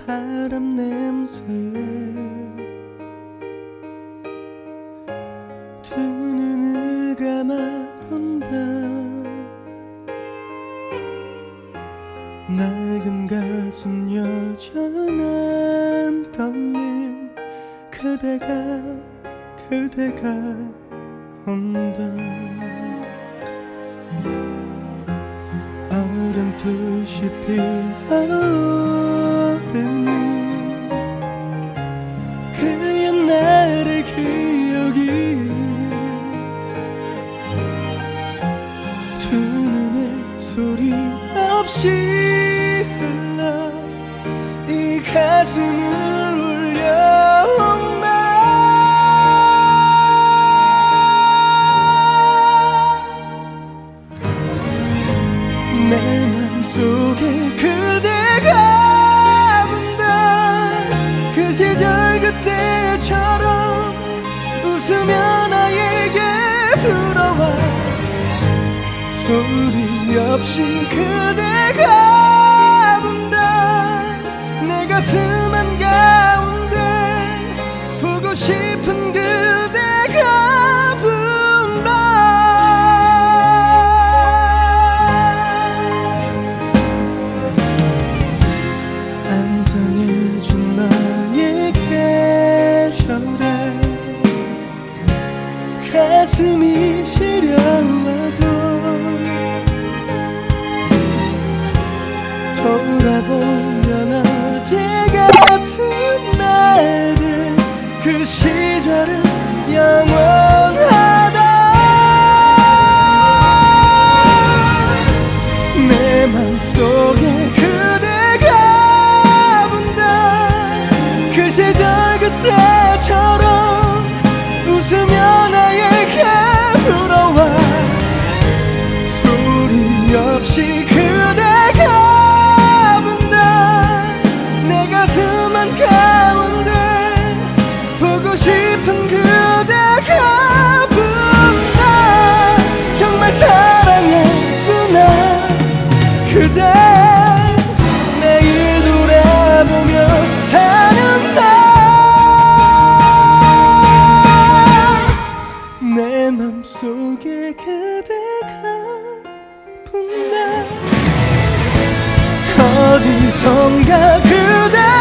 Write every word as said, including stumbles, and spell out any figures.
바람 냄새 두 눈을 감아본다. 낡은 가슴 여전한 떨림 그대가 그대가 온다. 어렴풋이 피어오르는 그 옛날의 기억이 두 눈에 소리 없이 흘러 이 가슴을 울려온다. 내 맘속에 그대가 본다. 그 시절 그때처럼 웃으며 나에게 불어와 소리 없이 그대가 본다. 내 가슴 한가운데 보고 싶은 그대가 본다. 안성해진 너의 계절에 가슴이 시려와도 돌아보면 어제 같은 날들 그 시절은 영원하다. 내 맘속에 그대가 본다. 그 시절 그때처럼 웃으며 나에게 불어와 소리 없이 그대가 가운데 보고 싶은 그대가 본다. 정말 사랑했구나 그대. 매일 돌아보며 사는 나. 내 맘속에 그대가 본다. 어디선가 그대